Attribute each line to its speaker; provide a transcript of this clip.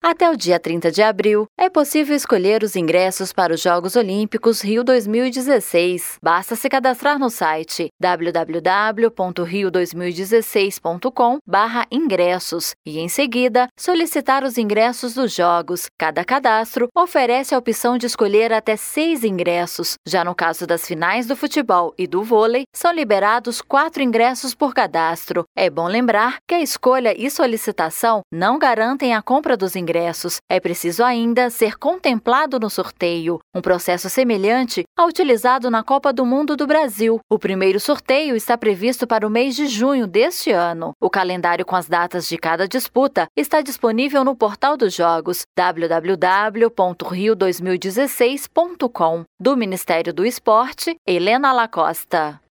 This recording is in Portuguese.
Speaker 1: Até o dia 30 de abril, é possível escolher os ingressos para os Jogos Olímpicos Rio 2016. Basta se cadastrar no site www.rio2016.com/ingressos e, em seguida, solicitar os ingressos dos Jogos. Cada cadastro oferece a opção de escolher até 6 ingressos. Já no caso das finais do futebol e do vôlei, são liberados 4 ingressos por cadastro. É bom lembrar que a escolha e solicitação não garantem a compra dos ingressos. É preciso ainda ser contemplado no sorteio, um processo semelhante ao utilizado na Copa do Mundo do Brasil. O primeiro sorteio está previsto para o mês de junho deste ano. O calendário com as datas de cada disputa está disponível no portal dos Jogos, www.rio2016.com. Do Ministério do Esporte, Helena Lacosta.